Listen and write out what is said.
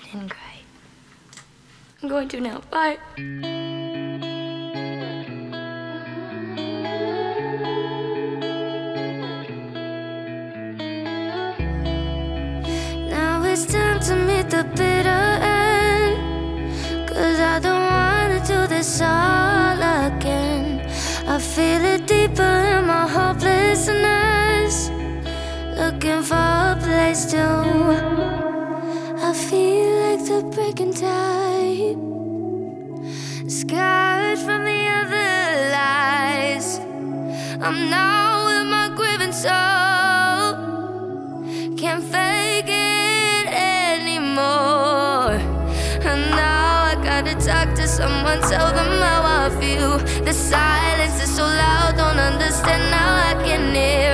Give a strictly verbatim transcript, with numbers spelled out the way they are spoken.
didn't cry. I'm going to now. Bye. Now it's time to meet the bitter end, 'cause I don't wanna do this all again. I feel it deeper in my hopelessness, looking for a place to. I feel like the breaking tide, scarred from the other lies. I'm now with my grieving soul, can't fake it anymore. And now I gotta talk to someone, tell them how I feel. The silence is so loud, don't understand how I can hear.